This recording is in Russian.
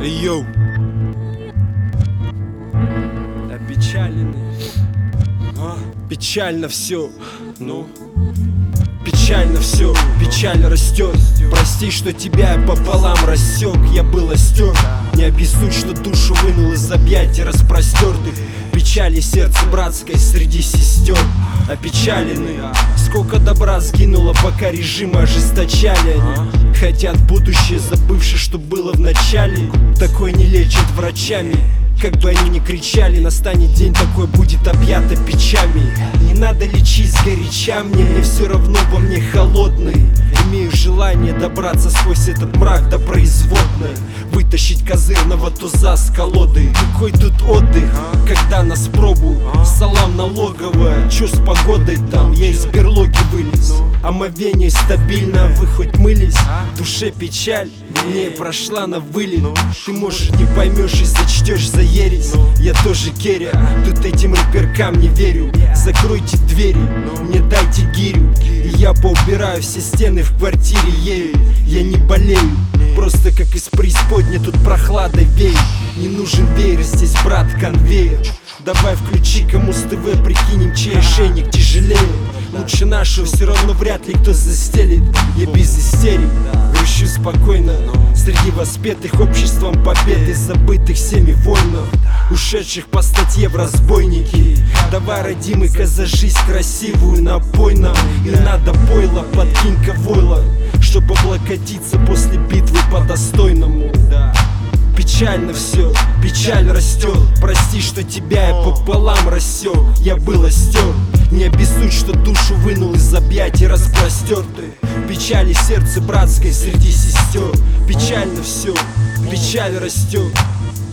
Йоу, опечаленный, печально все, ну, печально все, печаль растет. Прости, что тебя я пополам рассек, я был остер. Не обессудь, что душу вынул из объятий распростертых. Печали сердце братское среди сестер. Опечалены, сколько добра сгинуло, пока режимы ожесточали они. Хотят будущее, забывши, что было в начале. Такой не лечат врачами. Как бы они ни кричали, настанет день такой, будет объято печами. Не надо лечить сгоряча мне все равно во мне холодный. Имею желание добраться сквозь этот мрак до производной, вытащить козырного туза с колоды. Какой тут отдых, когда нас пробу салам налоговая, чё с погодой там? Я из берлоги вылез, омовение стабильно, вы хоть мылись? В душе печаль, не прошла на вылет. Ты, может, не поймешь и зачтешь за ересь. Я тоже керя, тут этим рэперкам не верю. Закройте двери, не дайте гирю, и я поубираю все стены в квартире ею. Я не болею, просто как из преисподней тут прохладой веет. Не нужен веер, здесь брат конвейер. Давай включи кому с ТВ, прикинем, чей ошейник тяжелее. Лучше нашего, все равно вряд ли кто застелит. Я без истерик, грущу спокойно среди воспетых обществом побед и забытых всеми воинов, ушедших по статье в разбойники. Давай, родимый-ка, за жизнь красивую напой нам. И надо пойло, подкинь-ка войла, чтобы облокотиться после битвы по-достойному. Печально все, печаль растет. Прости, что тебя я пополам рассек, я был остер. Не обессудь, что душу вынул из объятий распростерты. Печали сердце братское среди сестер. Печально все, печаль растет.